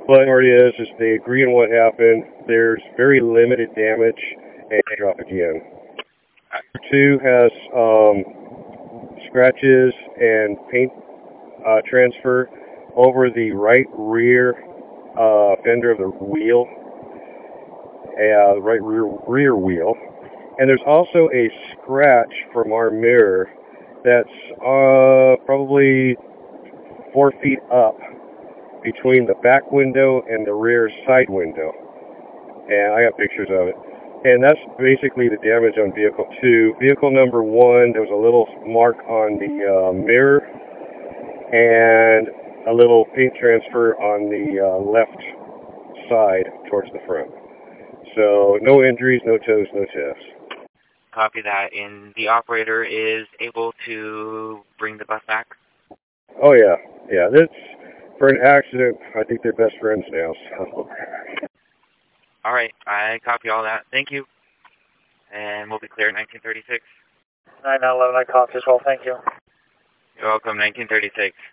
funny part is they agree on what happened. There's very limited damage, and they drop again. Two has scratches and paint transfer over the right rear fender of the wheel, the right rear wheel, and there's also a scratch from our mirror that's probably 4 feet up between the back window and the rear side window, and I got pictures of it. And that's basically the damage on vehicle 2. Vehicle number 1, there was a little mark on the mirror and a little paint transfer on the left side towards the front. So no injuries, no toes, no tips. Copy that. And the operator is able to bring the bus back? Oh, yeah. Yeah, that's, for an accident, I think they're best friends now. So. All right. I copy all that. Thank you. And we'll be clear at 1936. 911, I copy as well. Thank you. You're welcome, 1936.